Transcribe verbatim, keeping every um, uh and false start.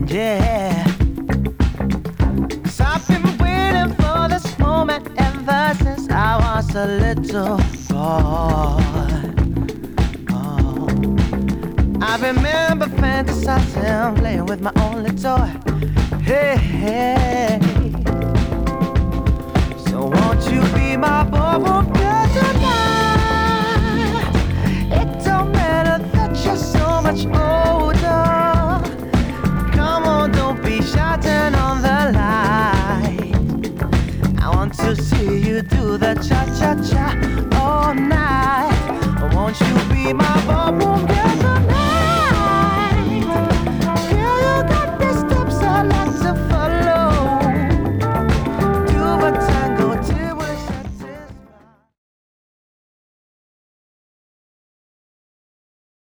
Yeah. 'Cause I've been waiting for this moment ever since I was a little boy. Oh. I remember fantasizing, playing with my only toy. Hey, hey. So won't you be my bubble girl tonight? It don't matter that you're so much older. Come on, don't be shy, turn on the light. I want to see you do the cha-cha-cha.